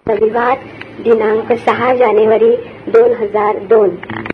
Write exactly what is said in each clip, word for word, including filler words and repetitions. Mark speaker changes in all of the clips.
Speaker 1: रविवार दिनांक सहा जानेवारी दोन हजार दोन.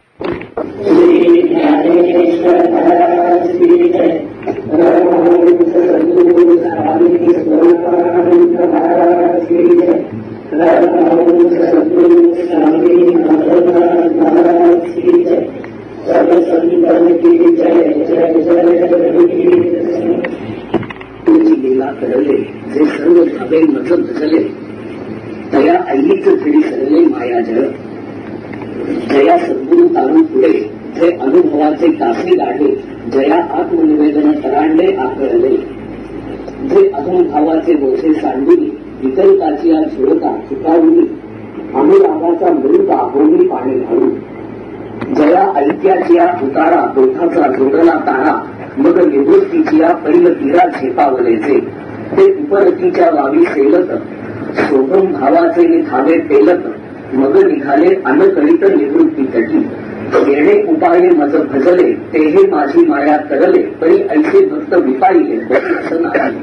Speaker 2: लीला करले जे सर्व भावे मज भजले तया ऐलीच घडी सरले माया जळ. जया सद्गुरु तारून पुढे जे अनुभवाचे कासे गाढे जया आत्मनिवेदन तरांडे आकळले. जे अहंभावाचे बोसे सांडुनी विकल्पाची या झुळका चुकावली अनुरागाचा मृत आहोनी पाणी घालून. जया ऐक्याची या उतारा दोघाचा जोडला तारा मग निवृत्तीची या पैल तीरा झेपावलेचे. ते उपरतीच्या वावी सेलत शोभम भावाचे निघावे पेलत मग निघाले अनकळित निवृत्ती तटी. येणे उपाये मज भजले तेहे माझी माया करले तरी ऐसे भक्त विपाळीले बरी असं नाही.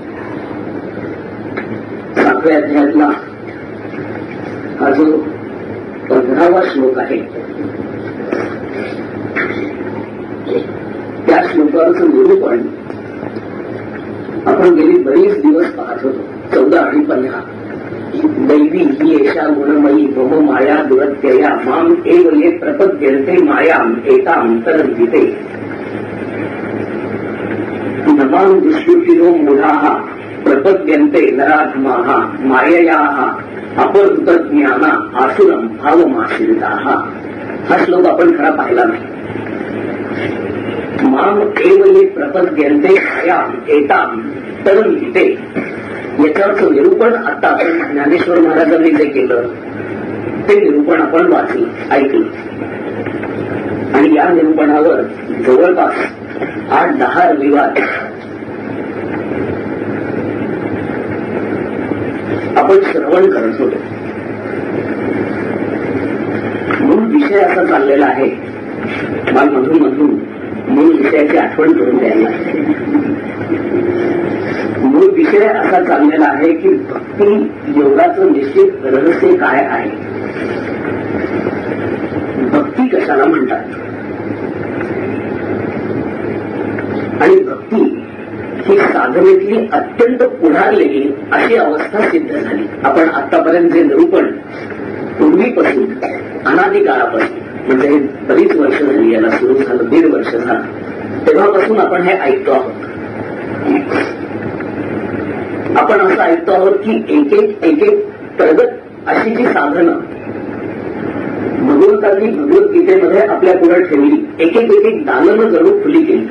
Speaker 2: सातव्या अध्यायातला हा जो पंधरावा श्लोक आहे त्या श्लोकाचं निरूपण आपण गेली बरीच दिवस पाहत होतो. चौदा आणि पंधरा. दैवी ही एषा गुणमयी मम माया दुरत्यया माम एव ये प्रपद्यन्ते मायाम एताम तरन्तिते. नमाम दुष्कृतिनो मूढाः प्रपद्यन्ते नराधमाः माययाः अपहृतज्ञाना आसुरम भावमाश्रिताः. हा श्लोक आपण खरा पाहिला नाही. माम एव ये प्रपद्यन्ते मायाम एताम तरन्तिते याच्यावरचं निरूपण आता आपण ज्ञानेश्वर महाराजांनी जे केलं ते निरूपण आपण वाचलं ऐकलं आणि या निरूपणावर जवळपास आठ दहा रविवार आपण श्रवण करत होतो. मूळ विषय असा चाललेला आहे. मला मधून मधून मूळ विषयाची आठवण करून द्यायला. मूळ विषय असा चाललेला आहे की भक्ती योगाचं निश्चित रहस्य काय आहे. भक्ती कशाला म्हणतात आणि भक्ती ही साधनेतली अत्यंत पुढारलेली अशी अवस्था सिद्ध झाली. आपण आतापर्यंत जे निरूपण पूर्वीपासून अनादिकाळापासून म्हणजे बरीच वर्ष झाली याला सुरू झालं दीड वर्ष झालं तेव्हापासून आपण हे ऐकतो आहोत. आपण असं ऐकतो आहोत की एक एक एक एक प्रगत अशी जी साधनं भगवंतांनी भगवद्गीतेमध्ये आपल्या पुढे ठेवली एक एक एक एक दालनं जणू खुली केली.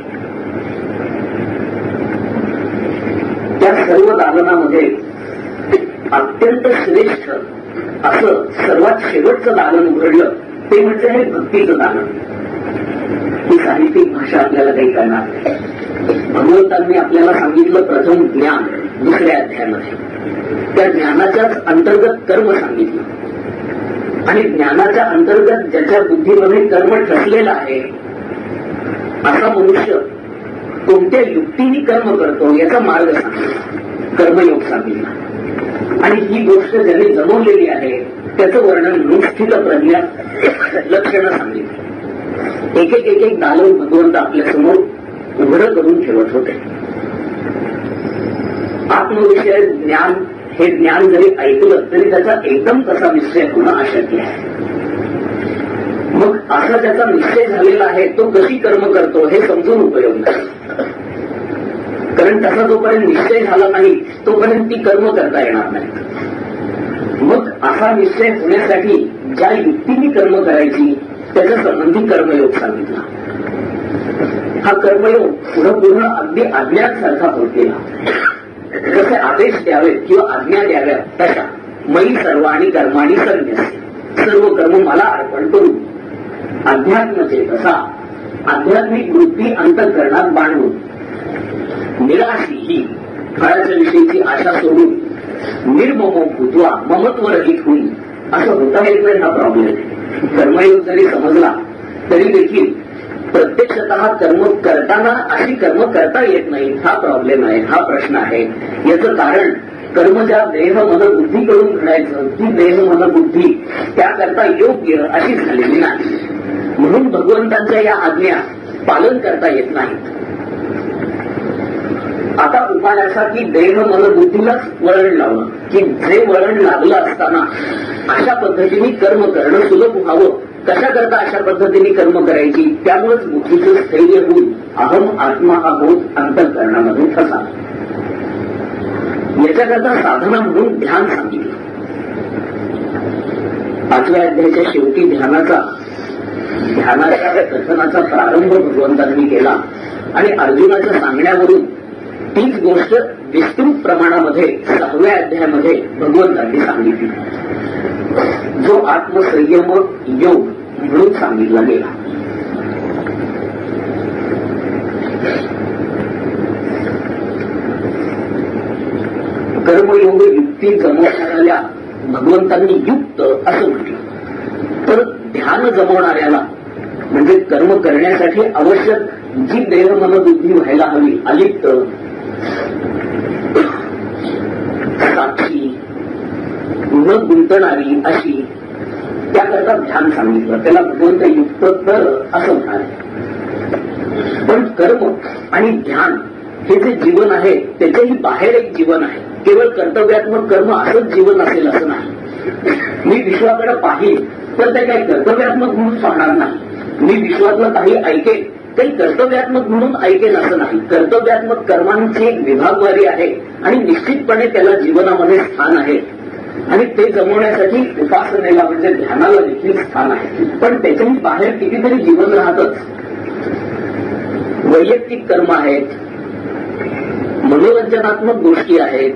Speaker 2: त्या सर्व दालनामध्ये अत्यंत श्रेष्ठ असं सर्वात शेवटचं दालन उघडलं ते म्हणजे हे भक्तीचं दालन. ही साहित्यिक भाषा आपल्याला काही करणार नाही. भगवंतांनी आपल्याला सांगितलं प्रथम ज्ञान दुसऱ्या अध्यायामध्ये त्या ज्ञानाच्याच अंतर्गत कर्म सांगितलं आणि ज्ञानाच्या अंतर्गत ज्याच्या बुद्धीमध्ये कर्म ठसलेलं आहे असा मनुष्य कोणत्या युक्तीने कर्म करतो याचा मार्ग सांगितला कर्मयोग सांगितला आणि ही गोष्ट ज्याने जमवलेली आहे त्याचं वर्णन म्हणून स्थित प्रज्ञा लक्षणं सांगितली. एक एक एक एक दालन भगवंत आपल्यासमोर उघडं करून ठेवत होते. आत्मविषय ज्ञान हे ज्ञान जरी ऐकलं तरी त्याचा एकदम तसा निश्चय होणं अशक्य आहे. मग असा त्याचा निश्चय झालेला आहे तो कशी कर्म करतो हे समजून उपयोग नाही. कारण तसा जोपर्यंत निश्चय झाला नाही तोपर्यंत ती कर्म करता येणार नाही. मग असा निश्चय होण्यासाठी ज्या युक्तीने कर्म करायची त्याच्या संबंधी कर्मयोग सांगितला. हा कर्मयोग पुढं पुढं अगदी अज्ञात होत गेला. जसे आदेश द्यावेत किंवा आज्ञा द्याव्यात तशा मयी सर्वाणी कर्माणी संन्यास सर्व कर्म मला अर्पण करू. अध्यात्मचे तसा आध्यात्मिक वृत्ती अंतःकरणात बांधून निराशी ही फळाच्या विषयीची आशा सोडून निर्ममो भूत्वा ममत्व रहित होईल असं होता येत नाही. हा प्रॉब्लेम आहे. कर्मयोग जरी समजला तरी देखील प्रत्यक्षतः कर्म करताना अशी कर्म करता येत नाही. हा प्रॉब्लेम आहे. हा प्रश्न आहे. याचं कारण कर्म ज्या देह मन बुद्धीकडून घडायचं ती देह मन बुद्धी त्याकरता योग्य अशी झालेली नाही. म्हणून भगवंतांच्या या आज्ञा पालन करता येत नाही. आता उपाय असा की देह मन बुद्धीलाच वळण लावणं, की जे वळण लागलं असताना अशा पद्धतीने कर्म करणं सुलभ व्हावं. कशा करता अशा पद्धतीने कर्म करायची, त्यामुळेच बुद्धीचं स्थैर्य होऊन अहम आत्मा हा बोध अंतःकरणामध्ये ठसा. याच्याकरता साधना म्हणून ध्यान सांगितलं. पाचव्या अध्यायाच्या शेवटी ध्यानाचा ध्यानाच्या कथनाचा प्रारंभ भगवंतांनी केला आणि अर्जुनाच्या सांगण्यावरून तीच गोष्ट विस्तृत प्रमाणामध्ये सहाव्या अध्यायामध्ये भगवंतांनी सांगितली, जो आत्मसंयम योग म्हणून सांगितला गेला. कर्मयोग युक्ती जमवणाऱ्याला भगवंतांनी युक्त असं म्हटलं. तर ध्यान जमवणाऱ्याला म्हणजे कर्म करण्यासाठी आवश्यक जी देह मनबुद्धी व्हायला हवी, अलिप्त साक्षी न गुंतणारी अशी, त्याकरता ध्यान सांगितलं. त्याला भगवंत युक्त कर असं म्हणाले. पण कर्म आणि ध्यान हे जे जीवन आहे त्याच्याही बाहेर एक जीवन आहे. केवळ कर्तव्यात्मक कर्म असंच जीवन असेल असं नाही. मी विश्वाकडे पाहिल तर ते काही कर्तव्यात्मक म्हणून पाहणार नाही. मी विश्वातलं काही ऐकेल काही कर्तव्यात्मक म्हणून ऐकेल असं नाही. कर्तव्यात्मक कर्मांची एक विभागवारी आहे आणि निश्चितपणे त्याला जीवनामध्ये स्थान आहे आणि ते जमवण्यासाठी उपासनेला म्हणजे ध्यानाला देखील स्थान आहे. पण त्याच्याही बाहेर कितीतरी जीवन राहतच. वैयक्तिक कर्म आहेत, मनोरंजनात्मक गोष्टी आहेत,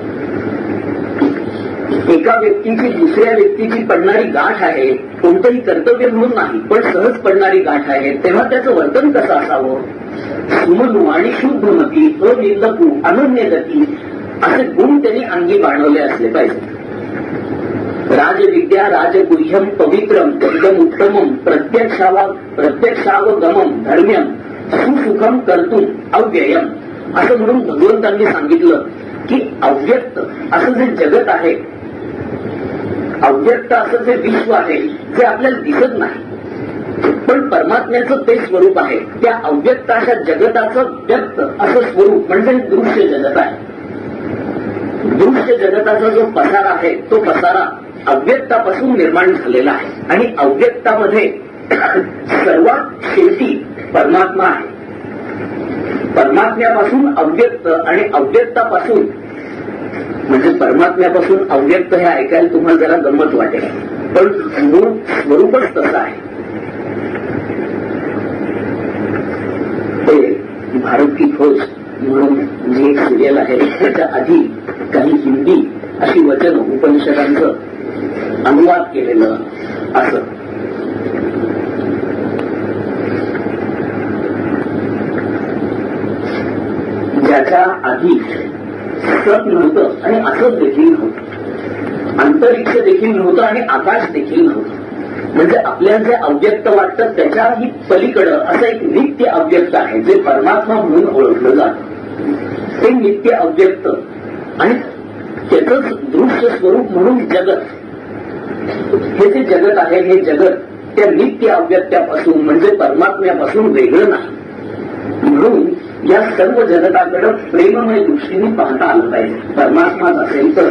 Speaker 2: एका व्यक्तीची दुसऱ्या व्यक्तीची पडणारी गाठ आहे, कोणतंही कर्तव्य म्हणून नाही पण सहज पडणारी गाठ आहे. तेव्हा त्याचं वर्तन कसं असावं, सुमनू आणि शुद्ध मती, अनिर्लपू, अनन्य गती असे गुण त्यांनी अंगी बाणवले असले पाहिजे. राजविद्या राजगुह्यम पवित्रम एकदम उत्तमम प्रत्यक्षावा प्रत्यक्षावगमम धर्म्यम सुसुखम कर्तुम अव्ययम असं म्हणून भगवंतांनी सांगितलं की अव्यक्त असं जे जगत आहे, अव्यक्त असं जे विश्व आहे जे आपल्याला दिसत नाही पण परमात्म्याचं ते स्वरूप आहे. त्या अव्यक्त अशा जगताचं व्यक्त असं स्वरूप म्हणजे दृश्य जगत आहे. दृश्य जगताचा जो पसारा आहे तो पसारा अव्यक्तापासून निर्माण झालेला आहे आणि अव्यक्तामध्ये सर्वात शेवटी परमात्मा आहे. परमात्म्यापासून अव्यक्त आणि अव्यक्तापासून म्हणजे परमात्म्यापासून अव्यक्त हे ऐकायला तुम्हाला जरा गंमत वाटेल पण मूळ स्वरूपच तसं आहे. ते भारत की खोज म्हणून जी एक सिरियल आहे त्याच्या आधी काही हिंदी अशी वचन उपनिषदांचं अनुवाद केलेलं असं. ज्याच्या आधी सत नव्हतं आणि असत देखील नव्हतं, अंतरिक्ष देखील नव्हतं आणि आकाश देखील नव्हतं. म्हणजे आपल्याला जे अव्यक्त वाटतं त्याच्याही पलीकडं असं एक नित्य अव्यक्त आहे जे परमात्मा म्हणून ओळखलं जातं. ते नित्य अव्यक्त आणि त्याचंच दृश्य स्वरूप म्हणून जगत, हे जे जगत आहे हे जगत त्या नित्य अव्यक्त्यापासून म्हणजे परमात्म्यापासून वेगळं नाही. म्हणून या सर्व जगताकडे प्रेममय दृष्टीने पाहता आलं पाहिजे. परमात्मा असेल तर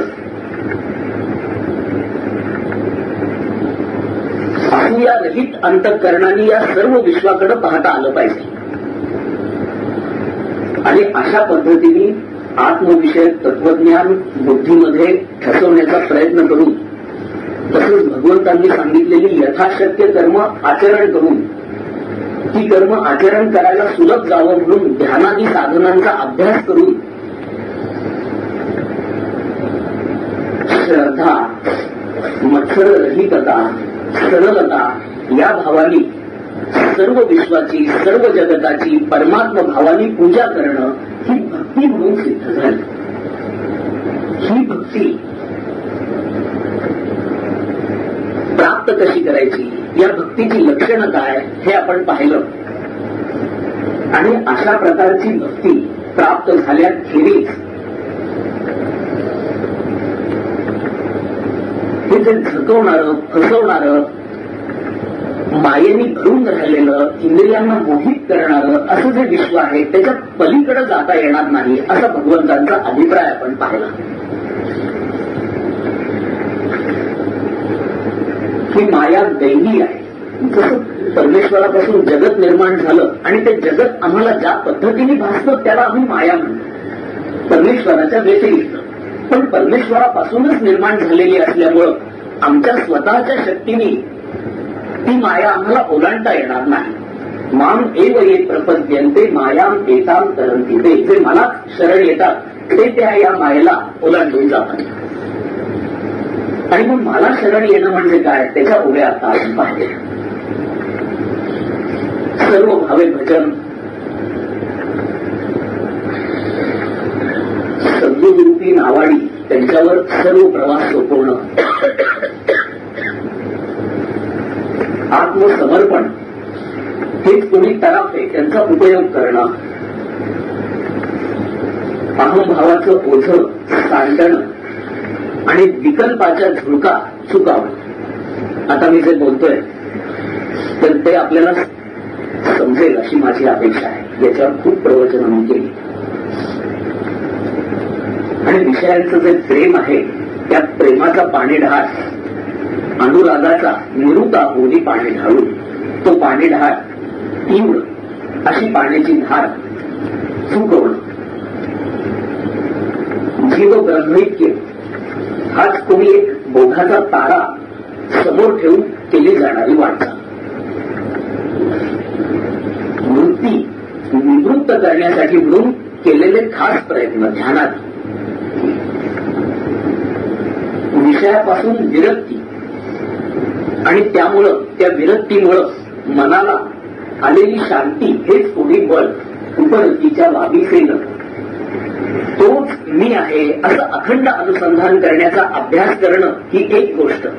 Speaker 2: असूया रहित अंतःकरणाने या सर्व विश्वाकडे पाहता आलं पाहिजे. आणि अशा पद्धतीने आत्मविषयक तत्वज्ञान बुद्धीमध्ये ठसवण्याचा प्रयत्न करून तसंच भगवंतांनी सांगितलेली यथाशक्य कर्म आचरण करून ती कर्म आचरण करायला सुलभ जावं म्हणून ध्यानादी साधनांचा अभ्यास करून श्रद्धा, मत्सररहितता, सरलता या भावानी सर्व विश्वाची सर्व जगताची परमात्म भावानी पूजा करणं ही भक्ती म्हणून सिद्ध झाली. ही भक्ती प्राप्त कशी करायची, या भक्तीची लक्षणं काय हे आपण पाहिलं. आणि अशा प्रकारची भक्ती प्राप्त झाल्याखेरीज जे झकवणारं, फसवणारं, मायेने भरून राहिलेलं, इंद्रियांना मोहित करणारं असं जे विश्व आहे त्याच्या पलीकडे जाता येणार नाही असा भगवंतांचा अभिप्राय आपण पाहिला. ही माया दैवी आहे. जसं परमेश्वरापासून जगत निर्माण झालं आणि ते जगत आम्हाला ज्या पद्धतीने भासतं त्याला आम्ही माया म्हणतो, परमेश्वराच्या व्यतिरिक्त. पण परमेश्वरापासूनच निर्माण झालेली असल्यामुळं आमच्या स्वतःच्या शक्तीने ती माया आम्हाला ओलांडता येणार नाही. माम एव ये प्रपद्यन्ते मायाम एताम तरंती ते, जे मला शरण येतात ते त्या या मायेला ओलांडून जातात. आणि मग मला शरण येणं म्हणजे काय, त्याच्या उड्या आता आपण पाहिले. सर्व भावे भजन, सद्गुरूपी नावाडी त्यांच्यावर सर्व प्रवास सोपवणं, आत्मसमर्पण हेच कोणी तराफे त्यांचा उपयोग करणं, अहंभावाचं ओझं सांडणं आणि विकल्पाच्या झुळका चुकावणं. आता मी जे बोलतोय तर ते आपल्याला समजेल अशी माझी अपेक्षा आहे. याच्यावर खूप प्रवचनं मी केली आणि विषयांचं जे प्रेम आहे त्या प्रेमाचा पाणीढाळ, अनुरागाचा निरुता होली पाणी ढाळून तो पाणीढाळ तीव्र अशी पाण्याची धार चुकवणं. जीव ब्रह्मैक्य हाच कोणी एक बोधाचा तारा समोर ठेवून केली जाणारी वाटचाल. वृत्ती निवृत्त करण्यासाठी म्हणून केलेले खास प्रयत्न ध्यानात, विषयापासून विरक्ती आणि त्यामुळं त्या विरक्तीमुळं मनाला आलेली शांती हेच पुढील बळ उपरतीच्या वाबीसेनं तोच मी आहे असं अखंड अनुसंधान करण्याचा अभ्यास करणं ही एक गोष्ट.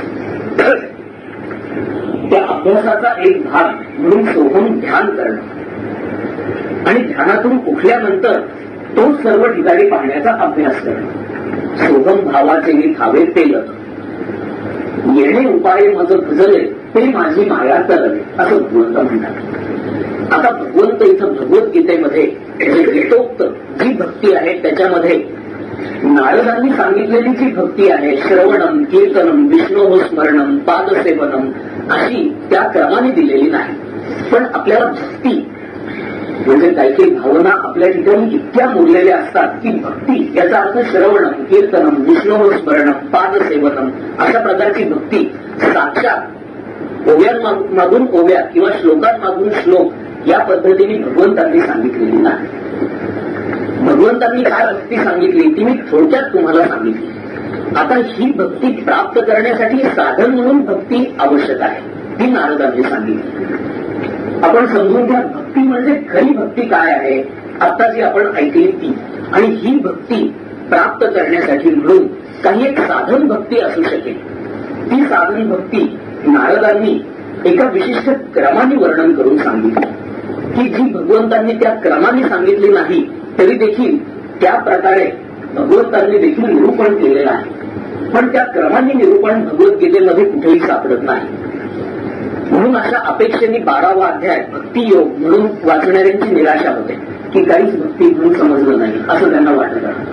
Speaker 2: त्या अभ्यासाचा एक भाग म्हणून सोहम ध्यान करणं आणि ध्यानातून उठल्यानंतर तो सर्व ठिकाणी पाहण्याचा अभ्यास करणं. सोहम भावाचे मी खावे पेलत, येणे उपाय माझं भजले ते माझी माया तरले असं भगवंत म्हणतात. आता भगवंत इथं भगवद्गीतेमध्ये जे गीतोक्त जी भक्ती आहे त्याच्यामध्ये नारदांनी सांगितलेली जी भक्ती आहे, श्रवणम, कीर्तनम, विष्णोः स्मरणम, पादसेवनम, अशी त्या क्रमाने दिलेली नाही. पण आपल्याला भक्ती म्हणजे काही काही भावना आपल्या ठिकाणी इतक्या मुरलेल्या असतात की भक्ती याचा अर्थ श्रवणम, कीर्तनम, विष्णोः स्मरणम, पादसेवनम अशा प्रकारची भक्ती साक्षात ओव्यांमागून ओव्या किंवा श्लोकांमागून श्लोक या पद्धतीने भगवंतांनी सांगितलेली नाही. भगवंतांनी काय भक्ती सांगितली ती मी थोडक्यात तुम्हाला सांगितली. आता ही भक्ती प्राप्त करण्यासाठी साधन म्हणून भक्ती आवश्यक आहे, ती नारदांनी सांगितली. आपण समजून घ्या भक्ती म्हणजे खरी भक्ती काय आहे, आता जी आपण ऐकली ती. आणि ही भक्ती प्राप्त करण्यासाठी म्हणून काही एक साधन भक्ती असू शकेल. ती साधन भक्ती नारदांनी एका विशिष्ट क्रमाने वर्णन करून सांगितली की जी भगवंतांनी त्या क्रमाने सांगितली नाही तरी देखील त्या प्रकारे भगवंतांनी देखील निरूपण केलेलं आहे. पण त्या क्रमाने निरूपण भगवद्गीतेमध्ये कुठेही सापडत नाही. म्हणून अशा अपेक्षेने बारावा अध्याय भक्तियोग म्हणून वाचणाऱ्यांची निराशा होते की काहीच भक्ती म्हणून समजलं नाही असं त्यांना वाटत आहे.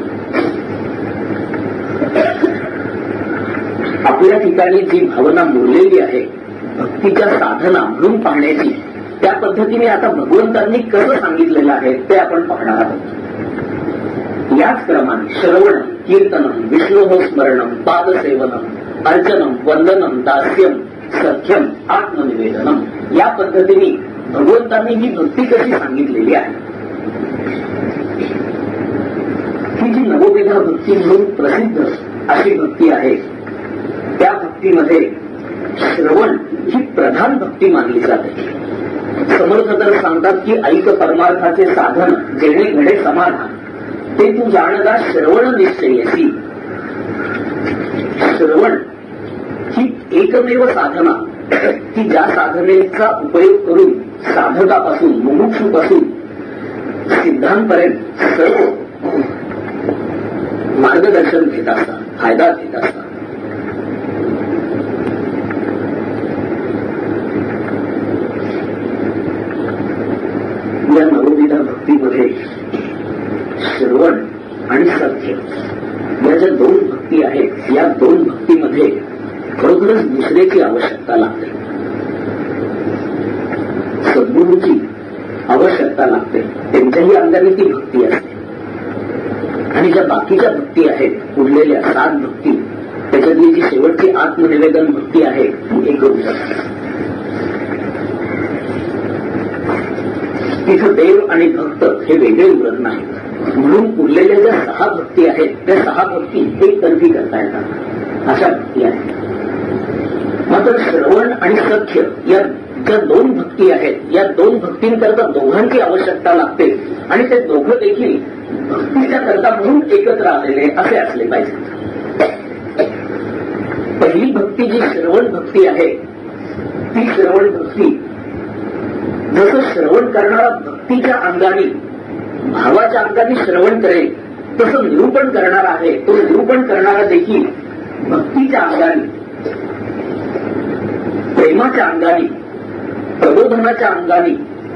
Speaker 2: आपल्या ठिकाणी जी भावना मुरलेली आहे भक्तीच्या साधना म्हणून पाहण्याची, त्या पद्धतीने आता भगवंतांनी कसं सांगितलेलं आहे ते आपण पाहणार आहोत. याच क्रमाने श्रवण, कीर्तनम, विष्णोः स्मरणम, पादसेवनम, अर्चनम, वंदनम, दास्यम, सख्यम, आत्मनिवेदनम या पद्धतीने भगवंतांनी ही भक्ती कशी सांगितलेली आहे. ही जी नवोविधा भक्ती म्हणून प्रसिद्ध अशी भक्ती आहे त्या भक्तीमध्ये श्रवण ही प्रधान भक्ती मानली जाते. समर्थ तर सांगतात की ऐक परमार्थाचे साधन जेणे घडे समाधान ते तू जाणगा श्रवण निश्चयसी. श्रवण ही एकमेव साधना की ज्या साधनेचा उपयोग करून साधकापासून मुमुक्षूपासून सिद्धांपर्यंत सर्व मार्गदर्शन घेत असतात, फायदा घेत असतात. भक्तीमध्ये खरोखरच दुसऱ्याची आवश्यकता लागते, सद्गुरूची आवश्यकता लागते. त्यांच्याही अंगाने ती भक्ती असते. आणि ज्या बाकीच्या भक्ती आहेत उरलेल्या सात भक्ती, त्याच्यातली जी शेवटची आत्मनिवेदन भक्ती आहे ती एक करू शकतात. तिथं देव आणि भक्त हे वेगळे उरत नाहीत. म्हणून उरलेल्या ज्या सहा भक्ती आहेत त्या सहा भक्ती एकतर्फी करता येतात, अशा भक्ती आहेत. मात्र श्रवण आणि सख्य या ज्या दोन भक्ती आहेत, या दोन भक्तींकरता दोघांची आवश्यकता लागते. आणि ते दोघं देखील भक्तीच्या करता म्हणून एकत्र आलेले असे असले पाहिजे. पहिली भक्ती जी श्रवण भक्ती आहे, ती श्रवण भक्ती जसं श्रवण करणारा भक्तीच्या अंगाने भावाच्या अंगाने श्रवण करेल, तसं निरूपण करणारा आहे तो निरूपण करणारा देखील भक्तीच्या अंगाने, प्रेमाच्या अंगाने, प्रबोधनाच्या अंगाने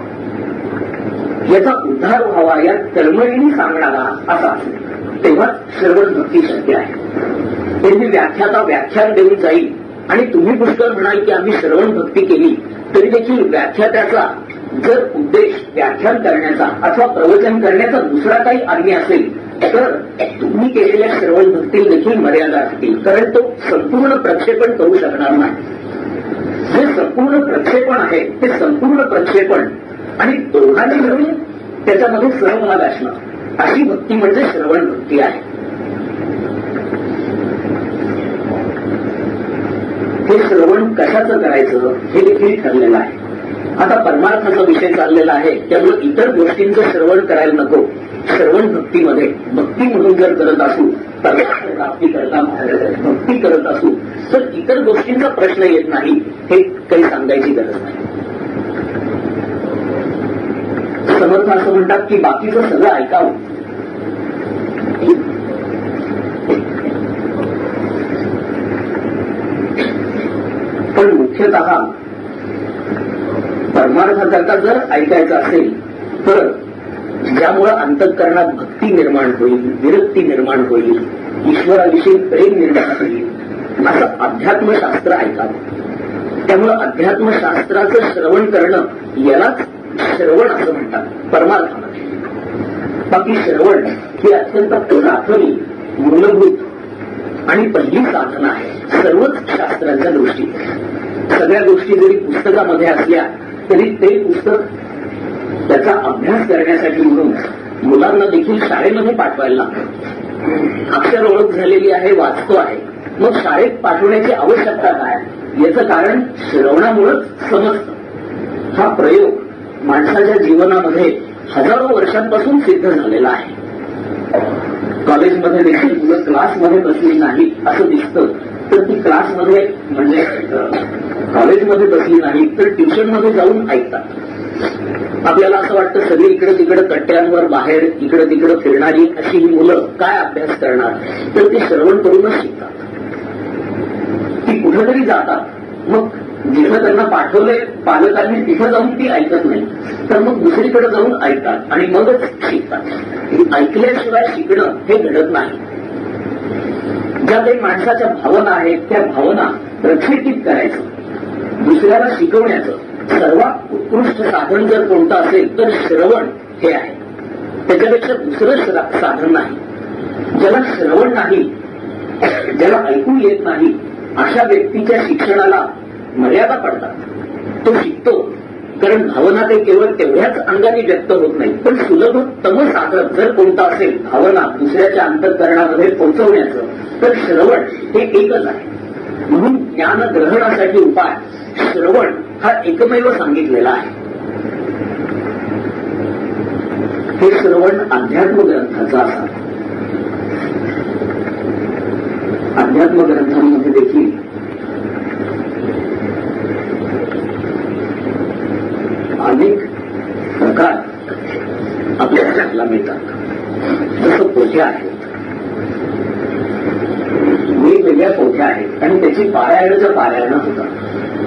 Speaker 2: याचा उद्धार व्हावा या तळमळीने सांगणारा असा असेल, तेव्हा श्रवण भक्ती शक्य आहे. त्यांनी व्याख्याता व्याख्यान देऊन जाईल आणि तुम्ही पुष्कळ म्हणाल की आम्ही श्रवण भक्ती केली, तरी देखील व्याख्यात्याचा जर उद्देश व्याख्यान करण्याचा अथवा प्रवचन करण्याचा दुसरा काही आज्ञ असेल तर तुम्ही केलेल्या श्रवण भक्तीला देखील मर्यादा असतील, कारण तो संपूर्ण प्रक्षेपण करू शकणार नाही. जे संपूर्ण प्रक्षेपण आहे ते संपूर्ण प्रक्षेपण आणि दोघांनी मिळून त्याच्यामध्ये सहभाग असणं, अशी भक्ती म्हणजे श्रवण भक्ती आहे. हे श्रवण कशाचं करायचं हे देखील ठरलेलं आहे. आता परमार्थाचा विषय चाललेला आहे, त्यामुळे इतर गोष्टींचं श्रवण करायला नको. श्रवण भक्तीमध्ये भक्ती म्हणून जर करत असू, प्राप्ती करता भक्ती करत असू तर इतर गोष्टींचा प्रश्न येत नाही, हे काही सांगायची गरज नाही. समर्थ असं म्हणतात की बाकीचं सगळं ऐकावं, पण मुख्यतः परमार्थाकरता जर ऐकायचं असेल तर ज्यामुळे अंतःकरणात भक्ती निर्माण होईल, विरक्ती निर्माण होईल, ईश्वराविषयी प्रेम निर्माण होईल, असं अध्यात्मशास्त्र ऐकावं. त्यामुळं अध्यात्मशास्त्राचं श्रवण करणं यालाच श्रवण असं म्हणतात परमार्थामध्ये. बाकी श्रवण ही अत्यंत प्राथमिक, मूलभूत आणि पहिली साधना आहे सर्वच शास्त्रांच्या दृष्टीने. सगळ्या गोष्टी जरी पुस्तकामध्ये असल्या तरी ते पुस्तक त्याचा अभ्यास करण्यासाठी म्हणून मुलांना देखील शाळेमध्ये पाठवायला लागतं. अक्षर ओळख झालेली आहे, वाचतो आहे, मग शाळेत पाठवण्याची आवश्यकता काय? याचं कारण श्रवणामुळेच समजतं. हा प्रयोग माणसाच्या जीवनामध्ये हजारो वर्षांपासून सिद्ध झालेला आहे. कॉलेजमध्ये देखील मुलं क्लासमध्ये बसली नाही असं दिसतं, तर ती क्लासमध्ये म्हणजे कॉलेजमध्ये बसली नाही तर ट्युशनमध्ये जाऊन ऐकतात. आपल्याला असं वाटतं सगळी इकडं तिकडं कट्ट्यांवर बाहेर इकडं तिकडं फिरणारी अशी ही मुलं काय अभ्यास करणार, तर ती श्रवण करूनच शिकतात. ती कुठेतरी जातात, मग जिथं त्यांना पाठवलंय पालकांनी तिथं जाऊन ती ऐकत नाही, तर मग दुसरीकडे जाऊन ऐकतात आणि मगच शिकतात. ऐकल्याशिवाय शिकणं हे घडत नाही. ज्या काही माणसाच्या भावना आहेत त्या भावना प्रक्षेपित करायचं, दुसऱ्याला शिकवण्याचं सर्वात उत्कृष्ट साधन जर कोणतं असेल तर श्रवण हे आहे. त्याच्यापेक्षा दुसरं साधन नाही. ज्याला श्रवण नाही, ज्याला ऐकू येत नाही, अशा व्यक्तीच्या शिक्षणाला मर्यादा पडतात. तो शिकतो कारण भावना ते केवळ तेवढ्याच अंगाने व्यक्त होत नाही, पण सुलभतम साधन जर कोणतं असेल भावना दुसऱ्याच्या अंतःकरणामध्ये पोहोचवण्याचं तर श्रवण हे एकच आहे. म्हणून ज्ञान ग्रहणासाठी उपाय श्रवण हा एकमेव सांगितलेला आहे. हे श्रवण अध्यात्म ग्रंथाचा असावं. अध्यात्म ग्रंथांमध्ये देखील अनेक प्रकार आपल्या शिकायला मिळतात. जसं पोथ्या आहेत, वेगवेगळ्या पोथ्या आहेत आणि त्याची पारायणाच्या पारायणं होतात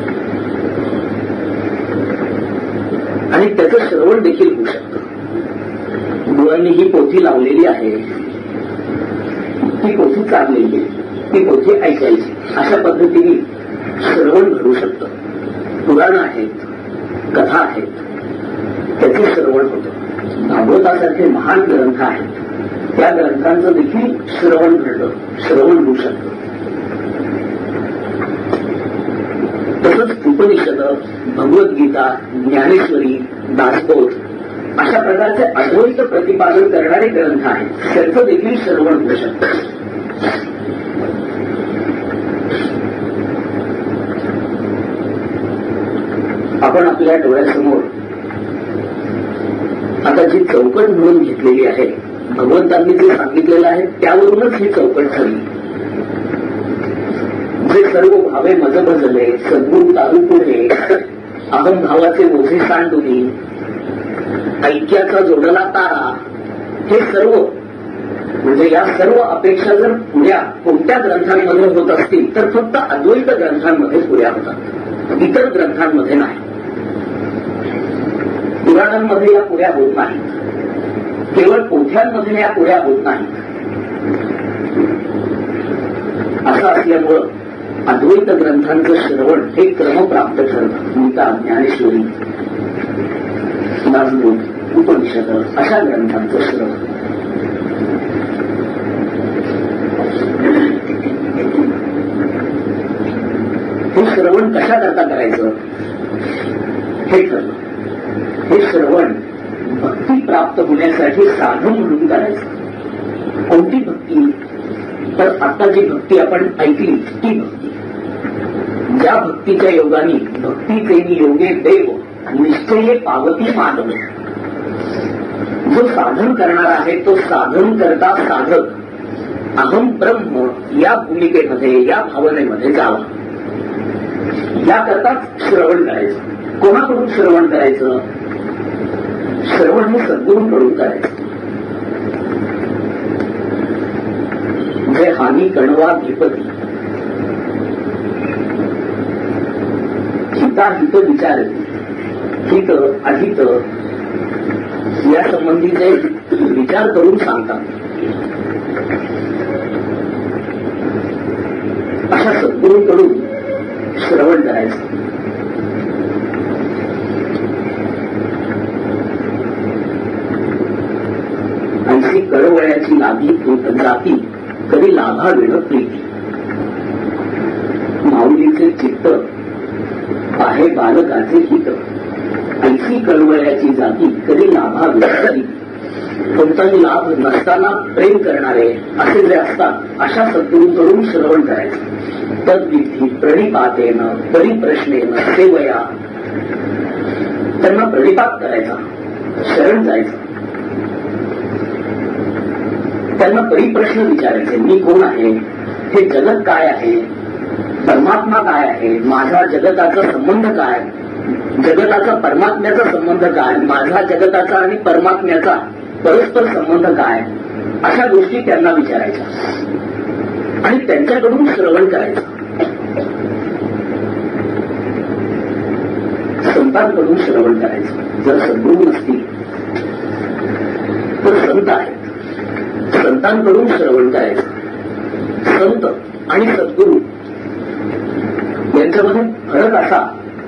Speaker 2: आणि त्याचं श्रवण देखील होऊ शकतं. मुलांनी ही पोथी लावलेली आहे, ती पोथी चाललेली, ती पोथी ऐकायची. अशा पद्धतीने श्रवण घडू शकतं. पुराण आहेत, कथा आहेत, त्याचे श्रवण होतं. भागवतासारखे महान ग्रंथ आहेत, त्या ग्रंथांचं देखील श्रवण घडलं, श्रवण होऊ शकतं. तसंच उपनिषद, भगवद्गीता, ज्ञानेश्वरी, दासबोध अशा प्रकारचे अद्वैत प्रतिपादन करणारे ग्रंथ आहेत, त्याचं देखील श्रवण होऊ शकतं. आपण आपल्या डोळ्यासमोर आता जी चौकट म्हणून घेतलेली आहे, भगवंतांनी जे सांगितलेलं आहे त्यावरूनच ही चौकट झाली. जे सर्व भावे मज भजले, सद्गुरू तारू पुढे, अहम भावाचे ओझे सांडुनी, ऐक्याचा जोडला तारा, हे सर्व म्हणजे या सर्व अपेक्षा जर पुऱ्या कोणत्या ग्रंथांमध्ये होत असतील तर फक्त अद्वैत ग्रंथांमध्ये पुऱ्या होतात, इतर ग्रंथांमध्ये नाही. पुराणांमध्ये या पुऱ्या होत नाहीत, केवळ पोथ्यांमध्ये या पुऱ्या होत नाहीत. असं असल्यामुळं अद्वैत ग्रंथांचं श्रवण हे क्रमप्राप्त ठरतं. गीता, ज्ञानेश्वरी, दासबोध, उपनिषद अशा ग्रंथांचं श्रवण. हे श्रवण कशा करता करायचं हे ठरलं. हे श्रवण भक्ती प्राप्त होण्यासाठी साधन म्हणून करायचं. कोणती भक्ती? तर आता जी भक्ती आपण ऐकली ती भक्ती, ज्या भक्तीच्या योगाने भक्तीचे योगे देव निश्चये पावती मानव. जो साधन करणार आहे तो साधन करता साधक अहम ब्रह्म या भूमिकेमध्ये, या भावनेमध्ये जावा. याकरताच श्रवण करायचं. कोणाकडून श्रवण करायचं? श्रवण हे सद्गुरूंकडून करायचं. जे हानी कणवा धिपती, हिता हित विचार, हित अहित या संबंधीचे विचार करून सांगतात. अशा सद्गुरूंकडून श्रवण करायचं. ऐशी कळवळ्याची लाभी जाती, कधी लाभा वेळ प्रीती. माऊलीचे चित्त आहे बालकाचे हित, ऐशी कळवळ्याची जाती, कधी लाभा वेळ प्रीती. कोणताही लाभ नसताना प्रेम करणारे असे जे असतात अशा सद्गुरूंकडून श्रवण करायचं. तद्विधी प्रणिपातेन परिप्रश्नेन सेवया, त्यांना प्रणिपात करायचा, शरण जायचं. त्यांना परिप्रश्न विचारायचे. मी कोण आहे? हे जगत काय आहे? परमात्मा काय आहे? माझा जगताचा संबंध काय? जगताचा परमात्म्याचा संबंध काय? माझा जगताचा आणि परमात्म्याचा परस्पर संबंध काय? अशा गोष्टी त्यांना विचारायच्या आणि त्यांच्याकडून श्रवण करायचं. संतांकडून श्रवण करायचं. जर सद्गुरू नसतील तर संत आहेत, संतांकडून श्रवण करायचं. संत आणि सद्गुरू यांच्यामध्ये फरक असा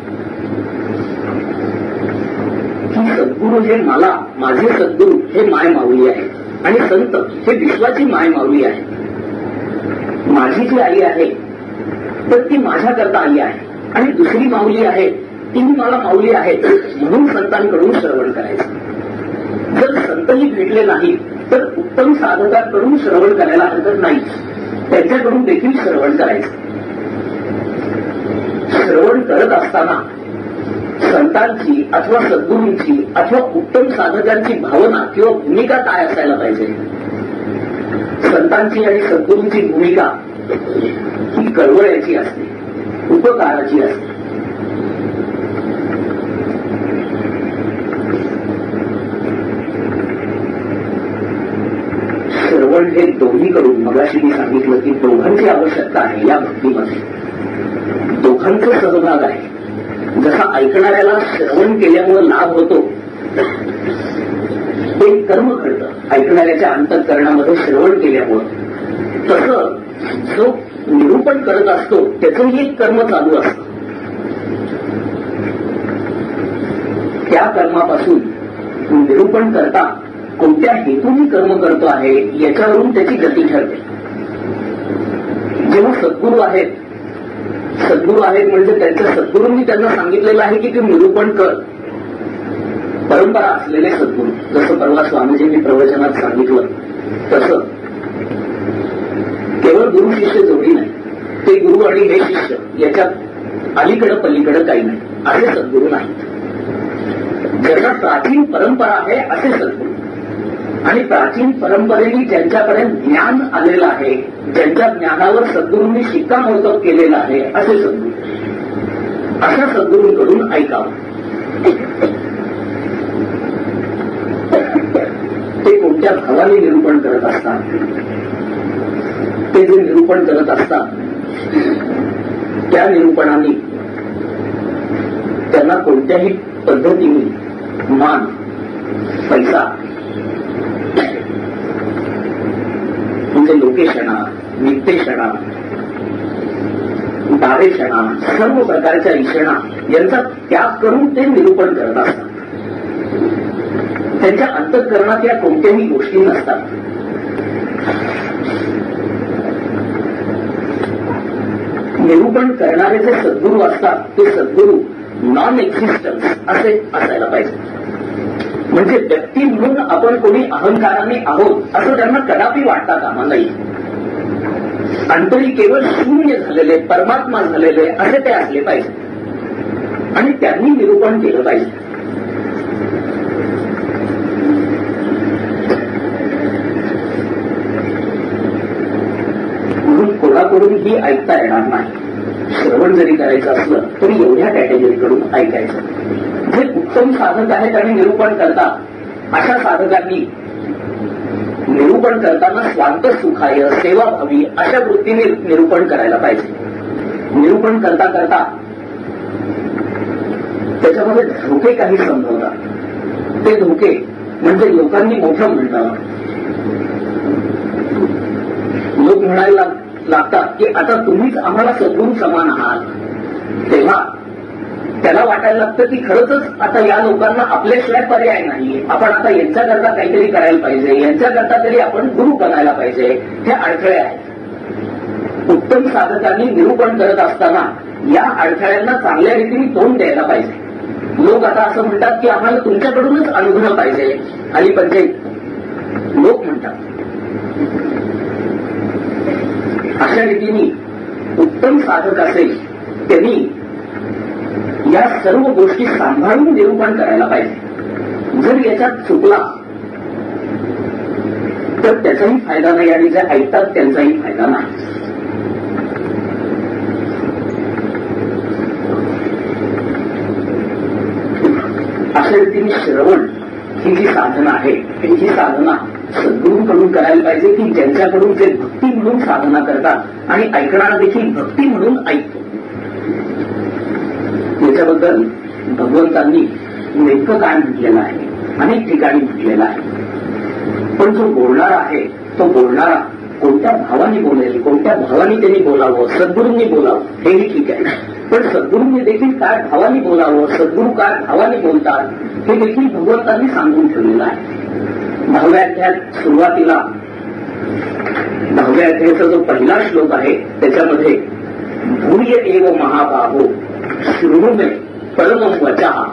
Speaker 2: की सद्गुरू हे मला, माझे सद्गुरू हे माय माऊली आहे आणि संत हे विश्वाची माय माऊली आहे. माझी जी आई आहे तर ती माझ्याकरता आई आहे आणि दुसरी माऊली आहे ती मला माऊली आहे, म्हणून संतांकडून श्रवण करायचं. जर संतही भेटले नाही तर उत्तम साधकांकडून श्रवण करायला हरकत नाही, त्यांच्याकडून देखील श्रवण करायचं. श्रवण करत असताना संतांची अथवा सद्गुरूंची अथवा उत्तम साधकांची भावना किंवा भूमिका काय असायला पाहिजे? संतांची आणि सद्गुरूंची भूमिका ही कळवळ्याची असते, उपकाराची असते. श्रवण हे दोन्हीकडून, मगाशी मी सांगितलं की दोघांची आवश्यकता आहे या भक्तीमध्ये, दोघांचा सहभाग आहे. जसा ऐकणाऱ्याला श्रवण केल्यामुळे लाभ होतो, ते कर्म घडतं ऐकणाऱ्याच्या अंतःकरणामध्ये श्रवण केल्यामुळं, तसं जो निरूपण करत असतो त्याचंही एक कर्म चालू असतं. त्या कर्मापासून निरूपण करता कोणत्या हेतूने कर्म करतो आहे याच्यावरून त्याची गती ठरते. जेव्हा सद्गुरू आहेत सद्गुरू आहेत म्हणजे त्यांच्या सद्गुरूंनी त्यांना सांगितलेलं आहे की तू निरूपण कर. परंपरा असलेले सद्गुरू, जसं परवा स्वामीजींनी प्रवचनात सांगितलं तसं केवळ गुरु शिष्य जोडी नाही, ते गुरु आणि हे शिष्य याच्यात अलीकडं पलीकडं काही नाही असे सद्गुरू नाहीत. ज्यांना प्राचीन परंपरा आहे असे सद्गुरू आणि प्राचीन परंपरेने ज्यांच्यापर्यंत ज्ञान आलेलं आहे, ज्यांच्या ज्ञानावर सद्गुरूंनी शिक्कामोर्तब केलेलं आहे असे सद्गुरू. अशा सद्गुरूंकडून ऐकावं. ते कोणत्या भावाने निरूपण करत असतात, ते जे निरूपण करत असतात त्या निरूपणाने त्यांना कोणत्याही पद्धतीने मान, पैसा म्हणजे लोकेशणा, नित्येषणा, दारेषणा, सर्व प्रकारच्या इषणा यांचा त्याग करून ते निरूपण करत असतात. त्यांच्या अंतःकरणात या कोणत्याही गोष्टी नसतात. निरूपण करणारे जे सद्गुरू असतात ते सद्गुरू नॉन एक्झिस्टन्स असे असायला पाहिजे. म्हणजे व्यक्ती म्हणून आपण कोणी अहंकाराने आहोत असं त्यांना कदापि वाटता कामा नाही. अंतरी केवळ शून्य झालेले, परमात्मा झालेले असे ते असले पाहिजे आणि त्यांनी निरूपण केलं पाहिजे. म्हणून कोणाकडून ही ऐकता येणार नाही. श्रवण जरी करायचं असलं तरी एवढ्या कॅटेगरीकडून ऐकायचं. जे उत्तम साधक आहेत आणि निरूपण करतात अशा साधकांनी निरूपण करताना स्वांत सुखाय, सेवाभावी अशा वृत्तीने निरूपण करायला पाहिजे. निरूपण करता करता त्याच्यामध्ये धोके काही संभवतात. ते धोके म्हणजे लोकांनी मोठं म्हणणं, लोक म्हणायला लागतात की आता तुम्हीच आम्हाला सद्गुरू समान आहात. तेव्हा त्याला वाटायला लागतं की खरंच आता या लोकांना आपल्याशिवाय पर्याय नाही, आपण आता यांच्याकरता काहीतरी करायला पाहिजे, यांच्याकरता तरी आपण गुरु बनायला पाहिजे. हे अडथळे आहेत. उत्तम साधकांनी निरूपण करत असताना या अडथळ्यांना चांगल्या रीतीने तोंड द्यायला पाहिजे. लोक आता असं म्हणतात की आम्हाला तुमच्याकडूनच अनुभव पाहिजे. आणि पंचायत लोक म्हणतात. अशा रीतीने उत्तम साधक असेल त्यांनी या सर्व गोष्टी सांभाळून निरूपण करायला पाहिजे. जर याच्यात चुकला तर त्याचाही फायदा नाही आणि जे ऐकतात त्यांचाही फायदा नाही. अशा रीतीने श्रवण ही जी साधना आहे ही साधना सद्गुरूंकडून करायला पाहिजे की ज्यांच्याकडून जे भक्ती म्हणून साधना करतात आणि ऐकणारा देखील भक्ती म्हणून ऐकतो. याच्याबद्दल भगवंतांनी नेमकं काय म्हटलेलं आहे, अनेक ठिकाणी म्हटलेलं आहे. पण जो बोलणारा आहे तो बोलणारा कोणत्या भावाने बोलेल, कोणत्या भावाने त्यांनी बोलावं, सद्गुरूंनी बोलावं हेही ठीक आहे. पण सद्गुरूंनी देखील काय भावाने बोलावं, सद्गुरू काय भावाने बोलतात हे देखील भगवंतांनी सांगून ठेवलेलं आहे. दहाव्या अध्यायात सुरुवातीला दहाव्या अध्यायाचा जो पहिला श्लोक आहे त्याच्यामध्ये भूय एव महाबाहो शृणु मे परमं वचः,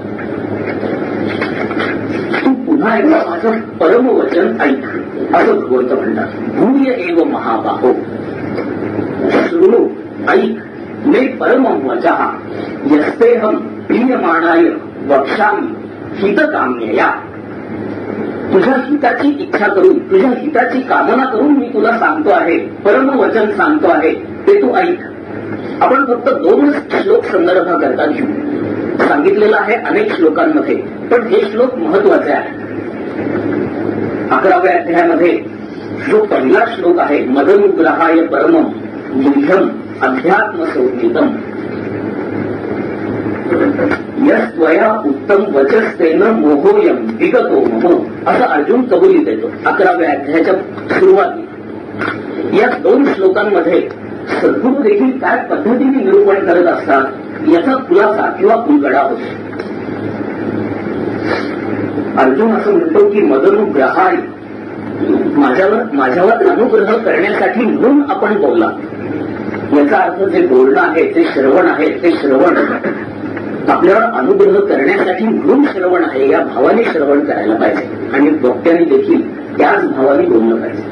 Speaker 2: तू पुन्हा एकदा माझं परम वचन ऐक असं भगवंत म्हणतात. भूय एव महाबाहो शृणु ऐक मे परमं वचः यस्तेहं प्रियमाणाय वक्ष्यामि हितकाम्यया. तुझ्या हिताची इच्छा करून, तुझ्या हिताची कामना करून मी तुला सांगतो आहे, परम वचन सांगतो आहे, ते तू ऐक. आपण फक्त दोन श्लोक संदर्भाकरता घेऊ. सांगितलेलं आहे अनेक श्लोकांमध्ये, पण हे श्लोक महत्वाचे आहे. अकराव्या अध्यायामध्ये जो पहिला श्लोक आहे मदनुग्रहाय परमं गुह्यम अध्यात्म संहितम यस्त्वया उत्तम वचस्तेन मोहोयम विगतो मम, असं अर्जुन कबुली देतो अकराव्या अध्यायाच्या सुरुवातीला. या दोन श्लोकांमध्ये सद्गुरू देखील काय पद्धतीने निरूपण करत असतात याचा खुलासा किंवा उलगडा होतो. अर्जुन असं म्हणतो की मदनुग्रहाय, माझ्यावर माझ्यावर अनुग्रह करण्यासाठी म्हणून आपण बोलला. याचा अर्थ जे बोलणं आहे, ते श्रवण आहे, ते श्रवण आपल्यावर अनुग्रह करण्यासाठी म्हणून श्रवण आहे या भावाने श्रवण करायला पाहिजे आणि वक्त्याने देखील त्याच भावाने बोललं पाहिजे.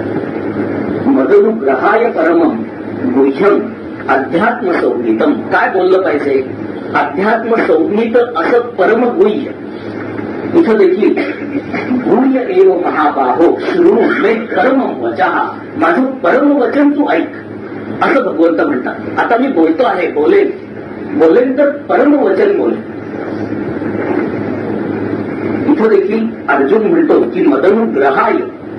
Speaker 2: मदनुग्रहाय परमम गुह्यम अध्यात्म संहितम. काय बोललं पाहिजे? अध्यात्म संहित असं परमगुह्य. इथं देखील गुह्य एव महाबाहो शृणु मे परम वचः, माझं परम वचन तू ऐक असं भगवंत म्हणतात. आता मी बोलतो आहे, बोलेन बोलेन तर परम वचन बोलेन. इथं देखील अर्जुन म्हणतो की मदनुग्रहाय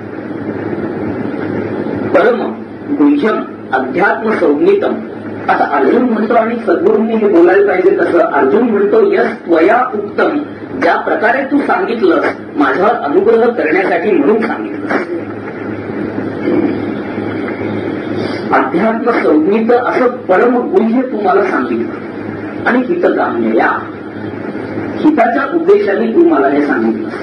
Speaker 2: परम गुह्यम अध्यात्म संहितम. आता अर्जुन म्हणतो आणि सद्गुरूंनी हे बोलायला पाहिजे तसं अर्जुन म्हणतो यस त्वया उत्तम, ज्या प्रकारे तू सांगितलंस माझ्यावर अनुग्रह करण्यासाठी म्हणून सांगितलंस. अध्यात्म संहित असं परम गुह्य तुम्हाला सांगितलं आणि हितकाम्यया, हिताच्या उद्देशाने तू मला हे सांगितलंस.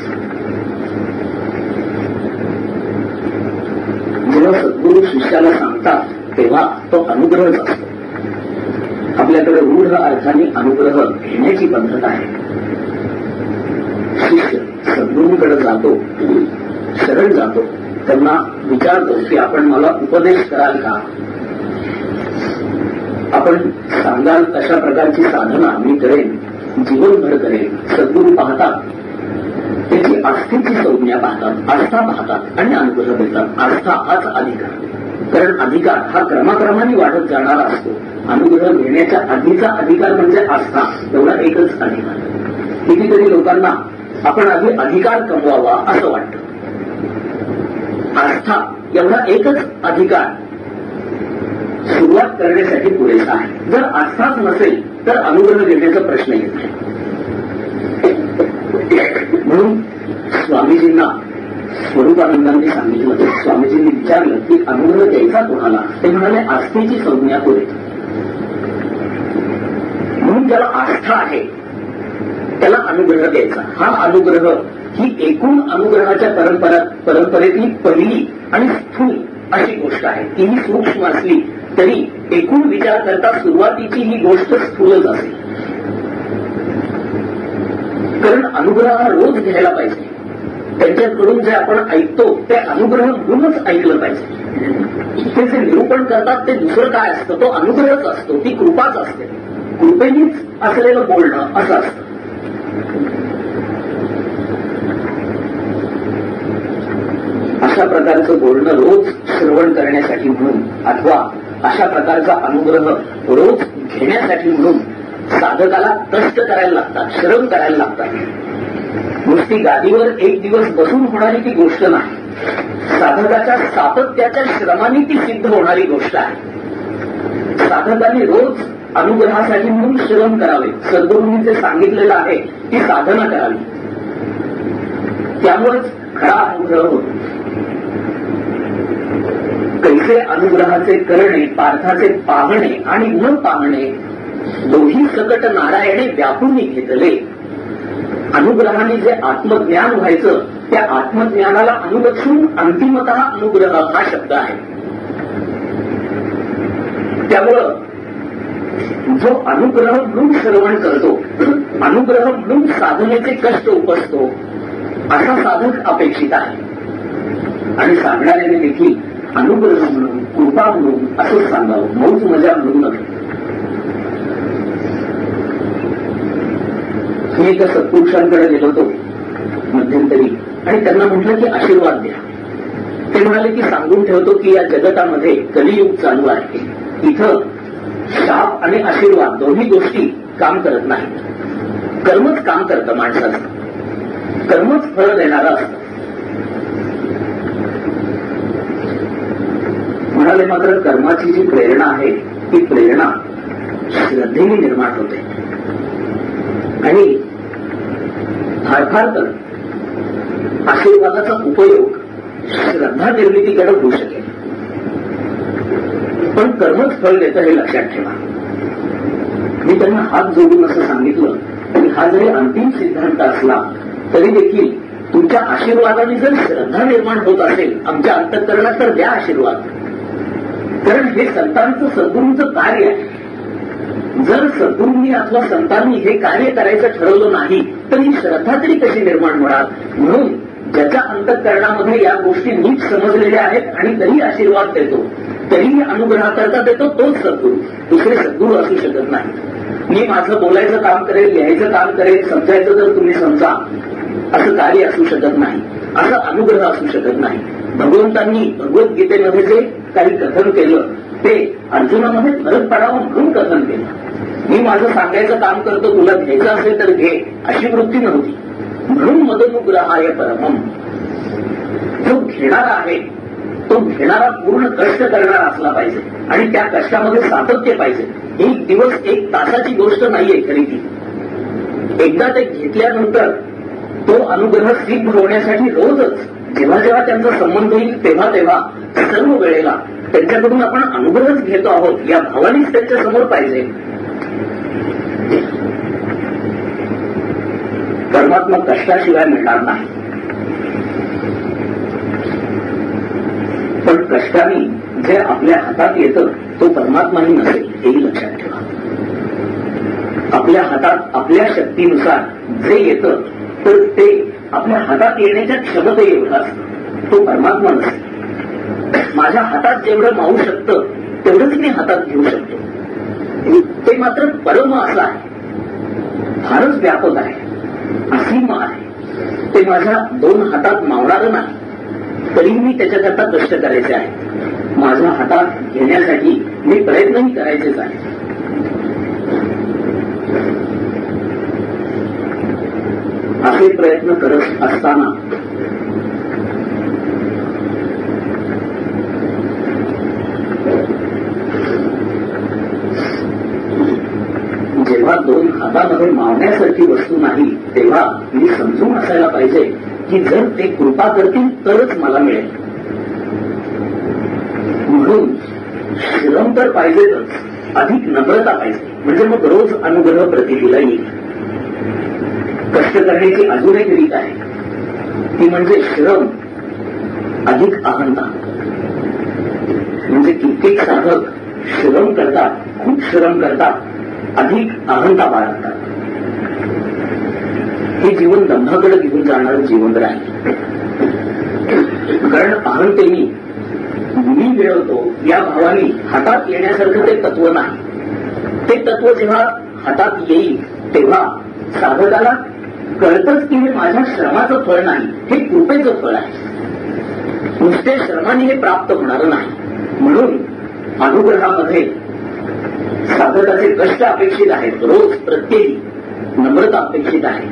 Speaker 2: जेव्हा सद्गुरू शिष्याला सांगतात तेव्हा तो अनुग्रहच असतो. आपल्याकडे रूढ अर्थाने अनुग्रह घेण्याची पद्धत आहे. शिष्य सद्गुरूंकडे जातो, शरण जातो, त्यांना विचारतो की आपण मला उपदेश कराल का, आपण सांगाल तशा प्रकारची साधना मी करेन, जीवनभर करेन. सद्गुरू पाहतात, त्याची आस्थेची संज्ञा पाहतात, आस्था पाहतात आणि अनुग्रह देतात. आस्था हाच अधिकार, कारण अधिकार हा क्रमाक्रमाने वाढत जाणारा असतो. अनुग्रह घेण्याच्या आधीचा अधिकार म्हणजे आस्था, एवढा एकच अधिकार. कितीतरी लोकांना आपण आधी अधिकार कमवावा असं वाटतं. आस्था एवढा एकच अधिकार सुरुवात करण्यासाठी पुरेसा आहे. जर आस्थाच नसेल तर अनुग्रह घेण्याचा प्रश्न येत नाही. म्हणून स्वामीजींना स्वरूपानंदांनी सांगितलं, स्वामीजींनी विचारलं की अनुग्रह द्यायचा कोणाला, ते म्हणाले आस्थेची संज्ञा पुरे. म्हणून ज्याला आस्था आहे त्याला अनुग्रह द्यायचा. हा अनुग्रह ही एकूण अनुग्रहाच्या परंपरा परंपरेतली पहिली आणि स्थूल अशी गोष्ट आहे. तीही सूक्ष्म असली तरी एकूण विचार करता सुरुवातीची ही गोष्ट स्थूलच असेल. कारण अनुग्रह हा रोज घ्यायला पाहिजे. त्यांच्याकडून जे आपण ऐकतो ते अनुग्रह म्हणूनच ऐकलं पाहिजे. ते जे निरूपण करतात ते दुसरं काय असतं, तो अनुग्रहच असतो, ती कृपाच असते. कृपेनीच असलेलं बोलणं असं असतं. अशा प्रकारचं बोलणं रोज श्रवण करण्यासाठी म्हणून अथवा अशा प्रकारचा अनुग्रह रोज घेण्यासाठी म्हणून साधकाला कष्ट करायला लागतात, श्रम करायला लागतात. नुसती गादीवर एक दिवस बसून होणारी ती गोष्ट नाही. साधकाच्या सातत्याच्या श्रमाने ती सिद्ध होणारी गोष्ट आहे. साधकाने रोज अनुग्रहासाठी म्हणून श्रम करावे. सद्गुरूंनी जे सांगितलेलं आहे ती साधना करावी. त्यामुळेच खरा अनुग्रह होतो. कैसे अनुग्रहाचे करणे, पार्थाचे पाहणे आणि न पाहणे दोही सकट नारायणे व्यापून घेतले. अनुग्रहाने जे आत्मज्ञान व्हायचं त्या आत्मज्ञानाला अनुलक्षून अंतिमतः अनुग्रह हा शब्द आहे. त्यामुळं जो अनुग्रह म्हणून श्रवण करतो, अनुग्रह म्हणून साधनेचे कष्ट उपसतो असा साधक अपेक्षित आहे. आणि सांगणाऱ्याने देखील अनुग्रह म्हणून, कृपा म्हणून असंच सांगावं, मौज मजा म्हणून नव्हे. मी एका सत्पुरुषांकडे गेलो होतो मध्यंतरी आणि त्यांना म्हटलं की आशीर्वाद द्या. ते म्हणाले की सांगून ठेवतो की या जगतामध्ये कलियुग चालू आहे. इथं शाप आणि आशीर्वाद दोन्ही गोष्टी काम करत नाहीत. कर्मच काम करतं माणसाचं, कर्मच फळ देणारं असतं. म्हणाले मात्र कर्माची जी प्रेरणा आहे ती प्रेरणा श्रद्धेने निर्माण होते आणि फार फार तर आशीर्वादाचा उपयोग श्रद्धा निर्मितीकडे होऊ शकेल. पण कर्मच फळ देतं हे लक्षात ठेवा. मी त्यांना हात जोडून असं सांगितलं की हा जरी अंतिम सिद्धांत असला तरी देखील तुमच्या आशीर्वादाने जर श्रद्धा निर्माण होत असेल आमच्या अंतःकरणात तर द्या आशीर्वाद. कारण हे संतांचं सद्गुरूंचं कार्य आहे. जर सद्गुरूंनी अथवा संतांनी हे कार्य करायचं ठरवलं नाही तर ही श्रद्धा तरी कशी निर्माण होणार. म्हणून ज्याच्या अंतःकरणामध्ये या गोष्टी नीट समजलेल्या आहेत आणि तरी आशीर्वाद देतो, तरीही अनुग्रहाकरता देतो, तोच सद्गुरू. दुसरे सद्गुरू असू शकत नाही. मी माझं बोलायचं काम करेल, लिहायचं काम करेल, समजायचं तर तुम्ही समजा असं कार्य असू शकत नाही. असं अनुग्रह असू शकत नाही. भगवंतांनी भगवद्गीतेमध्ये जे काही कथन केलं ते अर्जुनामध्ये फरक पडावं म्हणून कथन केलं. मी माझं सांगायचं काम करतो, तुला घ्यायचं असेल तर घे अशी वृत्ती नव्हती. म्हणून मदनुग्रहाय परमम. जो घेणारा आहे तो घेणारा पूर्ण कष्ट करणारा असला पाहिजे आणि त्या कष्टामध्ये सातत्य पाहिजे. एक दिवस एक तासाची गोष्ट नाहीये खरी ती. एकदा ते घेतल्यानंतर तो अनुग्रह सिद्ध होण्यासाठी रोजच जेव्हा जेव्हा त्यांचा संबंध येईल तेव्हा तेव्हा सर्व वेळेला त्यांच्याकडून आपण अनुग्रहच घेतो आहोत या भावानेच त्यांच्या समोर पाहिजे. परमात्मा कष्टाशिवाय मिळणार नाही. पण कष्टाने जे आपल्या हातात येतं तो परमात्माही नसेल हेही लक्षात ठेवा. आपल्या हातात आपल्या शक्तीनुसार जे येतं तर ते आपल्या हातात येण्याच्या क्षमते एवढा असतं, तो परमात्मा नसेल. माझ्या हातात जेवढं मावू शकतं तेवढंच मी हातात घेऊ शकतो. ते मात्र परम असं आहे, फारच व्यापक आहे, असीम आहे. ते माझ्या दोन हातात मावणारं नाही तरी मी त्याच्याकरता कष्ट करायचे आहे. माझ्या हातात घेण्यासाठी मी प्रयत्नही करायचेच आहे. असे प्रयत्न करत असताना जेव्हा दोन हातामध्ये मावण्यासारखी वस्तू नाही तेव्हा मी समजून असायला पाहिजे की जर ते कृपा करतील तरच मला मिळेल. म्हणून श्रम तर पाहिजेतच, अधिक नम्रता पाहिजे, म्हणजे मग रोज अनुग्रह प्रतिभेला येईल. कष्ट करण्याची अजून एक रीत आहे ती म्हणजे श्रम अधिक अहंता. म्हणजे कित्येक साधक श्रम करतात, खूप श्रम करतात, अधिक अहंता बाळगतात. हे जीवन दंभाकडे घेऊन जाणारं जीवन राहील. कारण अहंतेनी मी मिळवतो या भावाने हातात येण्यासारखं ते तत्व नाही. ते तत्व जेव्हा हातात येईल तेव्हा साधकाला कळतच की हे माझ्या श्रमाचं फळ नाही, हे कृपेचं फळ आहे. नुसते श्रमाने हे प्राप्त होणार नाही. म्हणून अनुग्रहामध्ये साधकाचे कष्ट अपेक्षित आहेत, रोज प्रत्येकी नम्रता अपेक्षित आहे.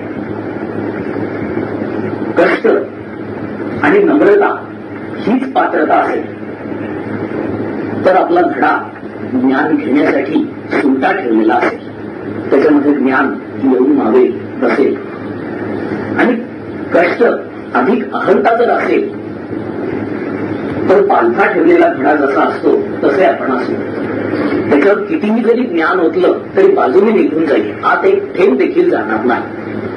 Speaker 2: कष्ट आणि नम्रता हीच पात्रता असेल तर आपला धडा ज्ञान घेण्यासाठी सुलटा ठेवलेला असेल. त्याच्यामध्ये ज्ञान येऊन मावेल बसेल. आणि कष्ट अधिक अहंता जर असेल तर पालथा ठेवलेला धडा जसा असतो तसे आपण असू. त्याच्यावर कितीही जरी ज्ञान ओतलं तरी बाजूने निघून जाईल, आत एक थेंब देखील जाणार नाही.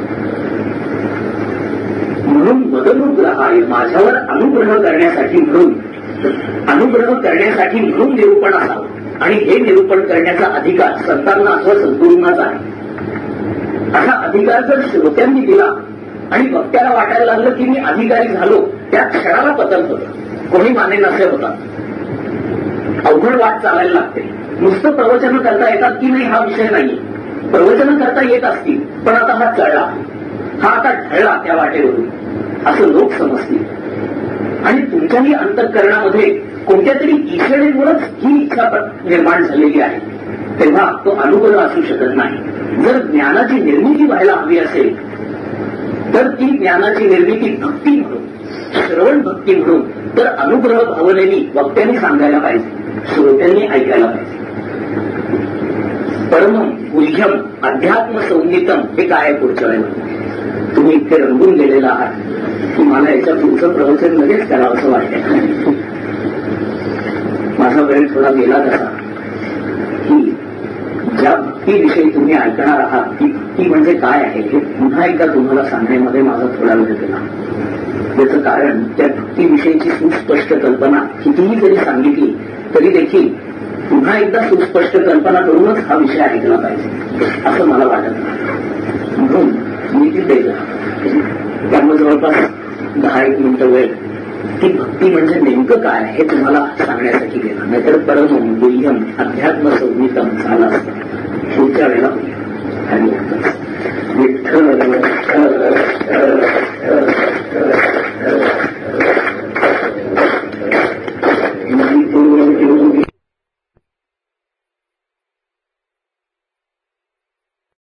Speaker 2: म्हणून मदनुग्रह आहे, माझ्यावर अनुग्रह करण्यासाठी म्हणून अनुग्रह करण्यासाठी म्हणून निरूपण असावं. आणि हे निरूपण करण्याचा अधिकार संतांना अथवा सद्गुरूंनाच आहे. असा अधिकार जर श्रोत्यांनी दिला आणि वक्त्याला वाटायला लागलं की मी अधिकारी झालो, त्या क्षणाला पतन होतं. कोणी माने नसे होतात. अवघड वाट चालायला लागते. नुसतं प्रवचन करता येतात की नाही हा विषय नाही. प्रवचन करता येत असतील पण आता हा चढला, हा आता ढळला त्या वाटेवरून असं लोक समजतील. आणि तुमच्याही अंतःकरणामध्ये कोणत्या तरी ईश्वरीमुळेच ही इच्छा निर्माण झालेली आहे. तेव्हा तो अनुग्रह असू शकत नाही. जर ज्ञानाची निर्मिती व्हायला हवी असेल तर ती ज्ञानाची निर्मिती भक्ती म्हणून, श्रवण भक्ती म्हणून, तर अनुग्रह भावनेनी वक्त्यांनी सांगायला पाहिजे, श्रोत्यांनी ऐकायला पाहिजे. परमम गुह्यम अध्यात्म संगीतम हे काय पुढच्या वेळेला तुम्ही इतके रंगून गेलेला आहात की मला याच्या पुढचं प्रवचन लगेच करावं असं वाटतं. माझा वेळ थोडा गेला तसा की ज्या भक्तीविषयी तुम्ही ऐकणार आहात ती भक्ती म्हणजे काय आहे हे पुन्हा एकदा तुम्हाला सांगण्यामध्ये माझा थोडा वेळ गेला. त्याचं कारण त्या भक्तीविषयीची सुस्पष्ट कल्पना कितीही जरी सांगितली तरी देखील पुन्हा एकदा सुस्पष्ट कल्पना करूनच हा विषय ऐकला पाहिजे असं मला वाटत नाही. म्हणून मी ती द्यायला त्यामुळे जवळपास दहा एक मिनिटं वेळ ती भक्ती म्हणजे नेमकं काय हे तुम्हाला सांगण्यासाठी गेला, नाहीतर परम गुह्यम अध्यात्म संगीतम झालं असतं.